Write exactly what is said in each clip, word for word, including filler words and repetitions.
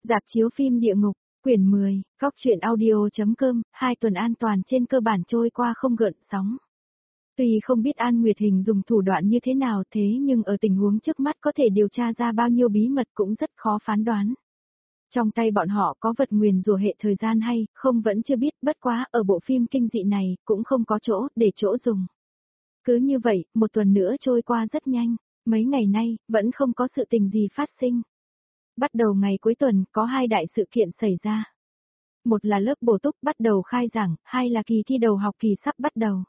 Rạp chiếu phim Địa Ngục, quyển mười, Góc truyện audio.com, hai tuần an toàn trên cơ bản trôi qua không gợn sóng. Tuy không biết An Nguyệt Hình dùng thủ đoạn như thế nào thế nhưng ở tình huống trước mắt có thể điều tra ra bao nhiêu bí mật cũng rất khó phán đoán. Trong tay bọn họ có vật nguyền rủa hệ thời gian hay không vẫn chưa biết, bất quá ở bộ phim kinh dị này cũng không có chỗ để chỗ dùng. Cứ như vậy, một tuần nữa trôi qua rất nhanh, mấy ngày nay vẫn không có sự tình gì phát sinh. Bắt đầu ngày cuối tuần có hai đại sự kiện xảy ra. Một là lớp bổ túc bắt đầu khai giảng, hai là kỳ thi đầu học kỳ sắp bắt đầu.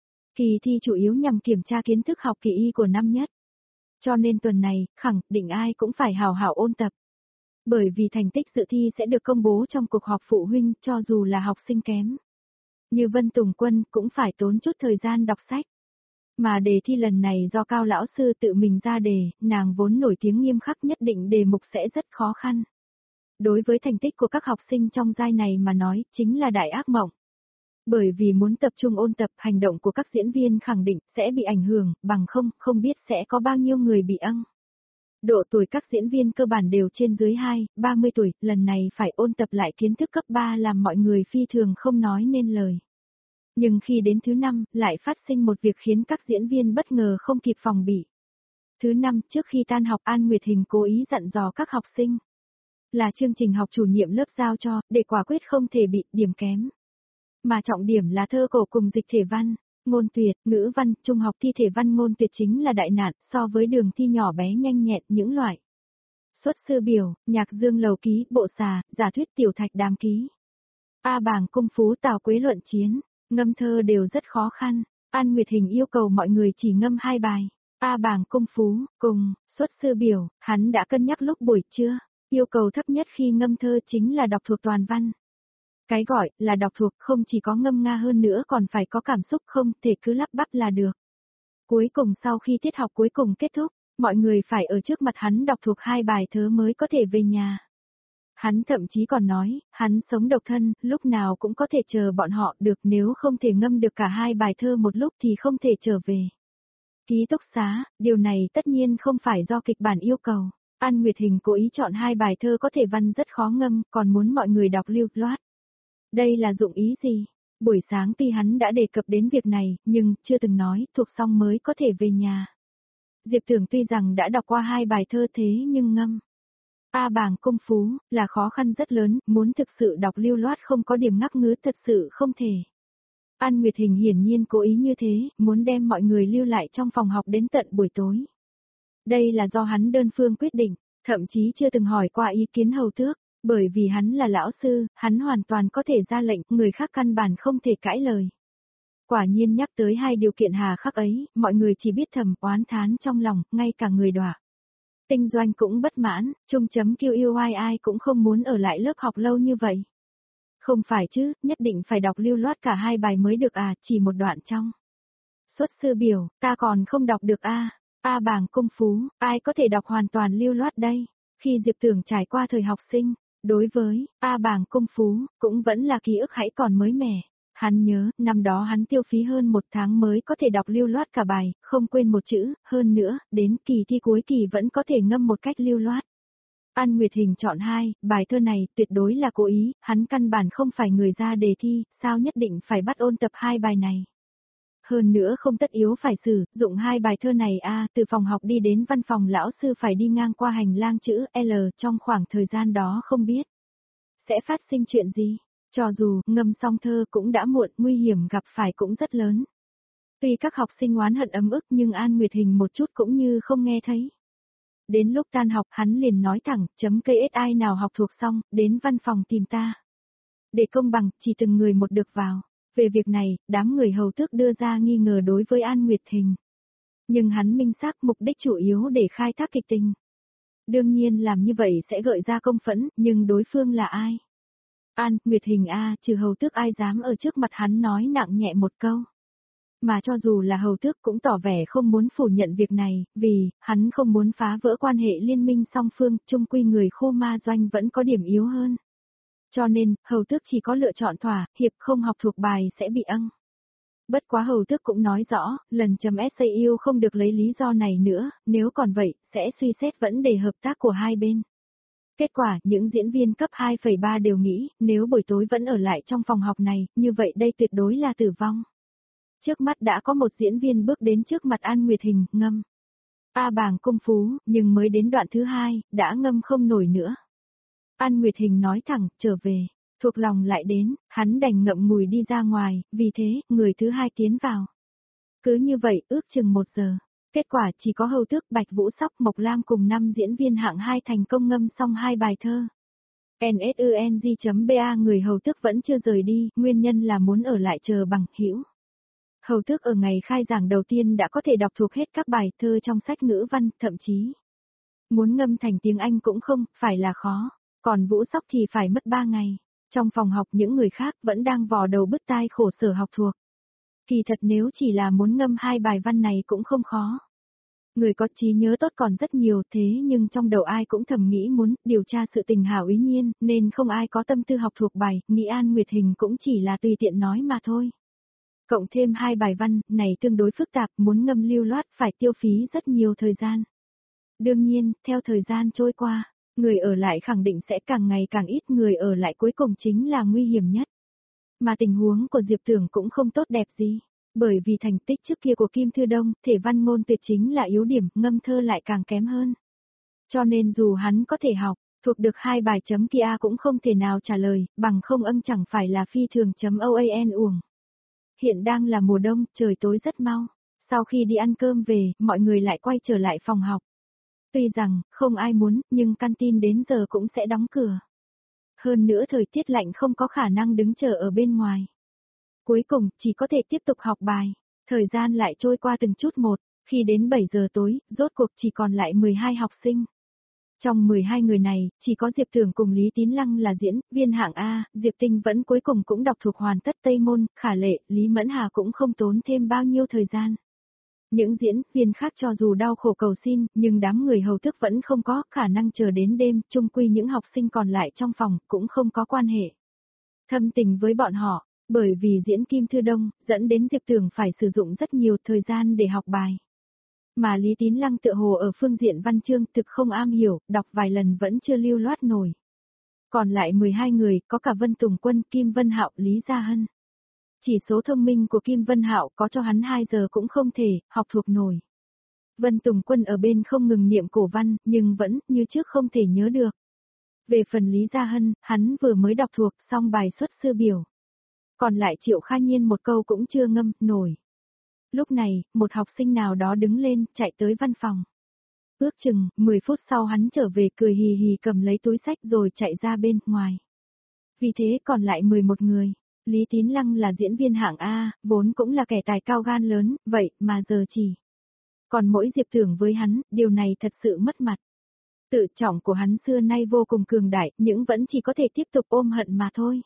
Kỳ thi chủ yếu nhằm kiểm tra kiến thức học kỳ y của năm nhất. Cho nên tuần này, khẳng định ai cũng phải hào hảo ôn tập. Bởi vì thành tích dự thi sẽ được công bố trong cuộc họp phụ huynh cho dù là học sinh kém. Như Vân Tùng Quân cũng phải tốn chút thời gian đọc sách. Mà đề thi lần này do Cao lão sư tự mình ra đề, nàng vốn nổi tiếng nghiêm khắc nhất định đề mục sẽ rất khó khăn. Đối với thành tích của các học sinh trong giai này mà nói, chính là đại ác mộng. Bởi vì muốn tập trung ôn tập, hành động của các diễn viên khẳng định sẽ bị ảnh hưởng, bằng không, không biết sẽ có bao nhiêu người bị ăng. Độ tuổi các diễn viên cơ bản đều trên dưới hai, ba mươi tuổi, lần này phải ôn tập lại kiến thức cấp ba làm mọi người phi thường không nói nên lời. Nhưng khi đến thứ năm, lại phát sinh một việc khiến các diễn viên bất ngờ không kịp phòng bị. Thứ năm, trước khi tan học An Nguyệt Hình cố ý dặn dò các học sinh. Là chương trình học chủ nhiệm lớp giao cho, để quả quyết không thể bị điểm kém. Mà trọng điểm là thơ cổ cùng dịch thể văn, ngôn tuyệt, ngữ văn, trung học thi thể văn ngôn tuyệt chính là đại nạn so với đường thi nhỏ bé nhanh nhẹn những loại. Xuất sư biểu, nhạc dương lầu ký, bộ xà, giả thuyết tiểu thạch đàm ký. A bảng cung phú tào quế luận chiến. Ngâm thơ đều rất khó khăn, An Nguyệt Hình yêu cầu mọi người chỉ ngâm hai bài, A bảng cung phú, cùng, xuất sư biểu, hắn đã cân nhắc lúc buổi trưa, yêu cầu thấp nhất khi ngâm thơ chính là đọc thuộc toàn văn. Cái gọi là đọc thuộc không chỉ có ngâm nga hơn nữa còn phải có cảm xúc không thể cứ lắp bắp là được. Cuối cùng sau khi tiết học cuối cùng kết thúc, mọi người phải ở trước mặt hắn đọc thuộc hai bài thơ mới có thể về nhà. Hắn thậm chí còn nói, hắn sống độc thân, lúc nào cũng có thể chờ bọn họ được nếu không thể ngâm được cả hai bài thơ một lúc thì không thể trở về. Ký túc xá, điều này tất nhiên không phải do kịch bản yêu cầu. An Nguyệt Hình cố ý chọn hai bài thơ có thể văn rất khó ngâm, còn muốn mọi người đọc lưu loát. Đây là dụng ý gì? Buổi sáng tuy hắn đã đề cập đến việc này, nhưng chưa từng nói, thuộc xong mới có thể về nhà. Diệp Tưởng tuy rằng đã đọc qua hai bài thơ thế nhưng ngâm. A bảng công phú, là khó khăn rất lớn, muốn thực sự đọc lưu loát không có điểm ngắc ngứ thật sự không thể. An Nguyệt Hình hiển nhiên cố ý như thế, muốn đem mọi người lưu lại trong phòng học đến tận buổi tối. Đây là do hắn đơn phương quyết định, thậm chí chưa từng hỏi qua ý kiến hầu tước, bởi vì hắn là lão sư, hắn hoàn toàn có thể ra lệnh, người khác căn bản không thể cãi lời. Quả nhiên nhắc tới hai điều kiện hà khắc ấy, mọi người chỉ biết thầm oán thán trong lòng, ngay cả người đọa. Tinh Doanh cũng bất mãn, Trung chấm kêu yêu ai ai cũng không muốn ở lại lớp học lâu như vậy. Không phải chứ, nhất định phải đọc lưu loát cả hai bài mới được à, chỉ một đoạn trong. Xuất sư biểu, ta còn không đọc được a. A bảng công phú, ai có thể đọc hoàn toàn lưu loát đây? Khi Diệp Tưởng trải qua thời học sinh, đối với A bảng công phú, cũng vẫn là ký ức hãy còn mới mẻ. Hắn nhớ, năm đó hắn tiêu phí hơn một tháng mới có thể đọc lưu loát cả bài, không quên một chữ, hơn nữa, đến kỳ thi cuối kỳ vẫn có thể ngâm một cách lưu loát. An Nguyệt Hình chọn hai, bài thơ này tuyệt đối là cố ý, hắn căn bản không phải người ra đề thi, sao nhất định phải bắt ôn tập hai bài này. Hơn nữa không tất yếu phải sử dụng hai bài thơ này a à, từ phòng học đi đến văn phòng lão sư phải đi ngang qua hành lang chữ L trong khoảng thời gian đó không biết. Sẽ phát sinh chuyện gì? Cho dù ngâm xong thơ cũng đã muộn, nguy hiểm gặp phải cũng rất lớn. Tuy các học sinh oán hận ấm ức nhưng An Nguyệt Hình một chút cũng như không nghe thấy. Đến lúc tan học hắn liền nói thẳng, chấm cây ét ai nào học thuộc xong, đến văn phòng tìm ta. Để công bằng, chỉ từng người một được vào. Về việc này, đám người hầu tước đưa ra nghi ngờ đối với An Nguyệt Hình. Nhưng hắn minh xác mục đích chủ yếu để khai thác kịch tình. Đương nhiên làm như vậy sẽ gợi ra công phẫn, nhưng đối phương là ai? An, Nguyệt Hình a, trừ hầu tước ai dám ở trước mặt hắn nói nặng nhẹ một câu. Mà cho dù là hầu tước cũng tỏ vẻ không muốn phủ nhận việc này, vì, hắn không muốn phá vỡ quan hệ liên minh song phương, chung quy người Khô Ma Doanh vẫn có điểm yếu hơn. Cho nên, hầu tước chỉ có lựa chọn thỏa, hiệp không học thuộc bài sẽ bị ăng. Bất quá hầu tước cũng nói rõ, lần chấm ét a u không được lấy lý do này nữa, nếu còn vậy, sẽ suy xét vấn đề hợp tác của hai bên. Kết quả, những diễn viên cấp hai phẩy ba đều nghĩ, nếu buổi tối vẫn ở lại trong phòng học này, như vậy đây tuyệt đối là tử vong. Trước mắt đã có một diễn viên bước đến trước mặt An Nguyệt Hình, ngâm. A bàng cung phú, nhưng mới đến đoạn thứ hai, đã ngâm không nổi nữa. An Nguyệt Hình nói thẳng, trở về. Thuộc lòng lại đến, hắn đành ngậm ngùi đi ra ngoài, vì thế, người thứ hai tiến vào. Cứ như vậy, ước chừng một giờ. Kết quả chỉ có Hầu Tước, Bạch Vũ Sóc, Mộc Lam cùng năm diễn viên hạng hai thành công ngâm xong hai bài thơ. nsung.ba người Hầu Tước vẫn chưa rời đi, nguyên nhân là muốn ở lại chờ bằng hữu. Hầu Tước ở ngày khai giảng đầu tiên đã có thể đọc thuộc hết các bài thơ trong sách ngữ văn, thậm chí muốn ngâm thành tiếng Anh cũng không phải là khó, còn Vũ Sóc thì phải mất ba ngày. Trong phòng học những người khác vẫn đang vò đầu bứt tai khổ sở học thuộc. Kỳ thật nếu chỉ là muốn ngâm hai bài văn này cũng không khó. Người có trí nhớ tốt còn rất nhiều thế nhưng trong đầu ai cũng thầm nghĩ muốn điều tra sự tình Hảo Ý Nhiên nên không ai có tâm tư học thuộc bài, nghĩ An Nguyệt Hình cũng chỉ là tùy tiện nói mà thôi. Cộng thêm hai bài văn này tương đối phức tạp muốn ngâm lưu loát phải tiêu phí rất nhiều thời gian. Đương nhiên, theo thời gian trôi qua, người ở lại khẳng định sẽ càng ngày càng ít, người ở lại cuối cùng chính là nguy hiểm nhất. Mà tình huống của Diệp Tưởng cũng không tốt đẹp gì, bởi vì thành tích trước kia của Kim Thư Đông, thể văn ngôn tuyệt chính là yếu điểm, ngâm thơ lại càng kém hơn. Cho nên dù hắn có thể học, thuộc được hai bài chấm kia cũng không thể nào trả lời, bằng không âm chẳng phải là phi thường chấm oan uổng. Hiện đang là mùa đông, trời tối rất mau. Sau khi đi ăn cơm về, mọi người lại quay trở lại phòng học. Tuy rằng, không ai muốn, nhưng canteen đến giờ cũng sẽ đóng cửa. Hơn nữa thời tiết lạnh không có khả năng đứng chờ ở bên ngoài. Cuối cùng, chỉ có thể tiếp tục học bài. Thời gian lại trôi qua từng chút một, khi đến bảy giờ tối, rốt cuộc chỉ còn lại mười hai học sinh. Trong mười hai người này, chỉ có Diệp Tưởng cùng Lý Tín Lăng là diễn viên hạng A, Diệp Tinh vẫn cuối cùng cũng đọc thuộc hoàn tất Tây Môn, Khả Lệ, Lý Mẫn Hà cũng không tốn thêm bao nhiêu thời gian. Những diễn viên khác cho dù đau khổ cầu xin, nhưng đám người Hầu Tước vẫn không có khả năng chờ đến đêm, chung quy những học sinh còn lại trong phòng cũng không có quan hệ thâm tình với bọn họ, bởi vì diễn Kim Thư Đông, dẫn đến Diệp Tưởng phải sử dụng rất nhiều thời gian để học bài. Mà Lý Tín Lăng tựa hồ ở phương diện văn chương thực không am hiểu, đọc vài lần vẫn chưa lưu loát nổi. Còn lại mười hai người, có cả Vân Tùng Quân, Kim Vân Hạo, Lý Gia Hân. Chỉ số thông minh của Kim Vân Hạo có cho hắn hai giờ cũng không thể học thuộc nổi. Vân Tùng Quân ở bên không ngừng niệm cổ văn, nhưng vẫn như trước không thể nhớ được. Về phần Lý Gia Hân, hắn vừa mới đọc thuộc xong bài xuất sư biểu. Còn lại Triệu Kha Nhiên một câu cũng chưa ngâm nổi. Lúc này, một học sinh nào đó đứng lên, chạy tới văn phòng. Ước chừng, mười phút sau hắn trở về cười hì hì cầm lấy túi sách rồi chạy ra bên ngoài. Vì thế còn lại mười một người. Lý Tín Lăng là diễn viên hạng A, vốn cũng là kẻ tài cao gan lớn, vậy mà giờ chỉ. Còn mỗi Diệp Tưởng với hắn, điều này thật sự mất mặt. Tự trọng của hắn xưa nay vô cùng cường đại, nhưng vẫn chỉ có thể tiếp tục ôm hận mà thôi.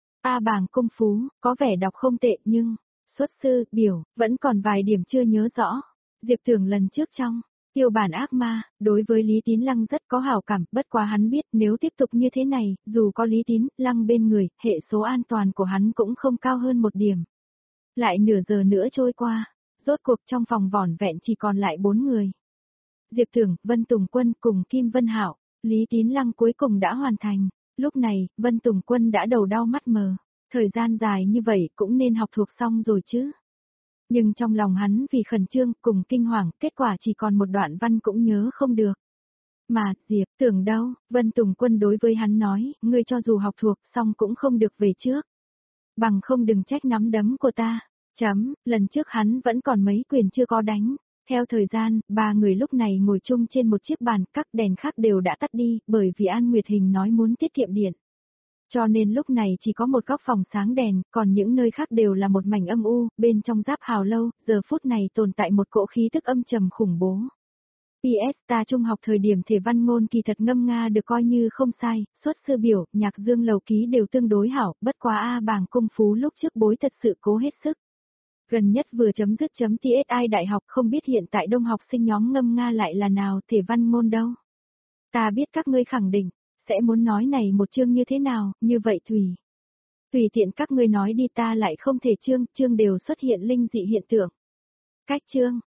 A bàng công phú, có vẻ đọc không tệ nhưng, xuất sư, biểu, vẫn còn vài điểm chưa nhớ rõ. Diệp Tưởng lần trước trong tiêu bản ác ma, đối với Lý Tín Lăng rất có hảo cảm, bất quá hắn biết nếu tiếp tục như thế này, dù có Lý Tín Lăng bên người, hệ số an toàn của hắn cũng không cao hơn một điểm. Lại nửa giờ nữa trôi qua, rốt cuộc trong phòng vỏn vẹn chỉ còn lại bốn người. Diệp Tưởng, Vân Tùng Quân cùng Kim Vân Hạo, Lý Tín Lăng cuối cùng đã hoàn thành. Lúc này, Vân Tùng Quân đã đầu đau mắt mờ, thời gian dài như vậy cũng nên học thuộc xong rồi chứ. Nhưng trong lòng hắn vì khẩn trương cùng kinh hoàng, kết quả chỉ còn một đoạn văn cũng nhớ không được. Mà, Diệp, Tưởng đâu, Vân Tùng Quân đối với hắn nói, ngươi cho dù học thuộc xong cũng không được về trước. Bằng không đừng trách nắm đấm của ta. Chấm, lần trước hắn vẫn còn mấy quyền chưa có đánh. Theo thời gian, ba người lúc này ngồi chung trên một chiếc bàn, các đèn khác đều đã tắt đi, bởi vì An Nguyệt Hình nói muốn tiết kiệm điện. Cho nên lúc này chỉ có một góc phòng sáng đèn, còn những nơi khác đều là một mảnh âm u, bên trong Giáp Hào Lâu, giờ phút này tồn tại một cỗ khí tức âm trầm khủng bố. pê ét ta trung học thời điểm thể văn ngôn kỳ thật ngâm Nga được coi như không sai, xuất sư biểu, nhạc dương lầu ký đều tương đối hảo, bất quá A bàng công phú lúc trước bối thật sự cố hết sức. Gần nhất vừa chấm dứt chấm tê ét i đại học không biết hiện tại đông học sinh nhóm ngâm Nga lại là nào thể văn ngôn đâu. Ta biết các ngươi khẳng định, sẽ muốn nói này một chương như thế nào, như vậy tùy. Tùy tiện các ngươi nói đi ta lại không thể chương, chương đều xuất hiện linh dị hiện tượng. Cách chương,